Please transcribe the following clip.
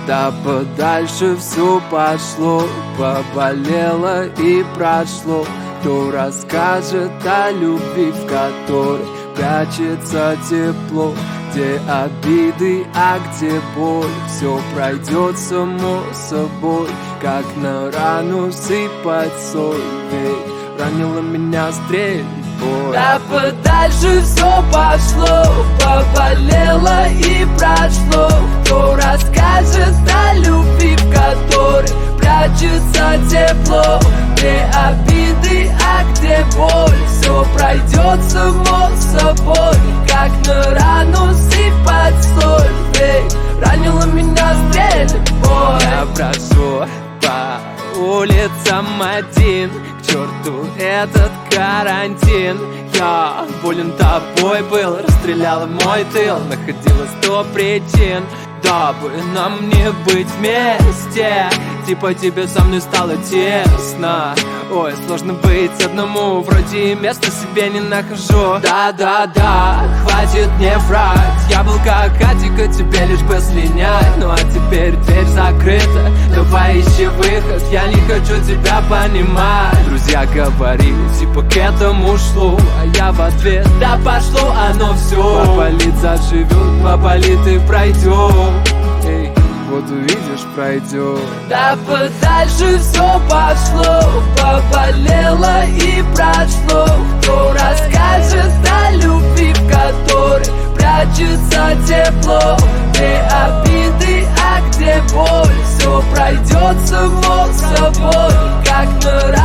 Да подальше все пошло, поболело и прошло. Кто расскажет о любви, в которой прячется тепло? Где обиды, а где боль? Все пройдет само собой, как на рану сыпать соль. Ведь ранила меня стрельбой. Да подальше все пошло, поболело и прошло. Кто расскажет о любви, в которой прячется тепло? Где обиды, а где боль? Все пройдет само собой, как на рану сыпать соль. Ведь ранила меня стрельбой. Я брожу по улицам один, к черту этот карантин. Я болен тобой был, расстреляла мой тыл. Находилось 100 причин, дабы нам не быть вместе. Типа тебе со мной стало тесно. Ой, сложно быть одному, вроде места себе не нахожу. Да-да-да, хватит мне врать. Я был как Атика, тебе лишь бы слинять. Ну а теперь дверь закрыта, давай ищи выход. Я не хочу тебя понимать. Друзья говорили, типа к этому шло. А я в ответ, да пошло оно все. Поболит заживет, поболит и пройдет. Эй, вот увидишь, пройдет. Да подальше все пошло, поболело и прошло. Кто расскажет о любви, в которой прячется тепло? Где обиды, а где боль? Все пройдет само собой, как на